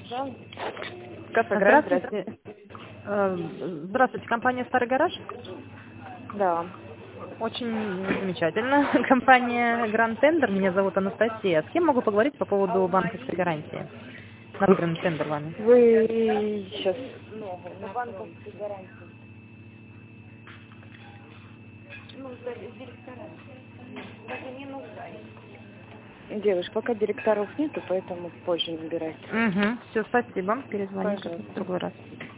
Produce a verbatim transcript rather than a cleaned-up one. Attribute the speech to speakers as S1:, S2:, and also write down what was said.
S1: Да.
S2: Кафе Гранд, здравствуйте. Э, Здравствуйте, компания «Старый гараж».
S1: Да.
S2: Очень замечательно. Компания «Гранд Тендер», меня зовут Анастасия. С кем могу поговорить по поводу банковской гарантии? На выигранный тендер вами.
S1: Вы сейчас... На банковской гарантии. Ну, с директорами. Даже не нужда. Девушка, пока директоров нету, поэтому позже набирайте.
S2: Угу. Все, спасибо. Перезвоню в
S1: Пожалуйста.
S2: другой раз.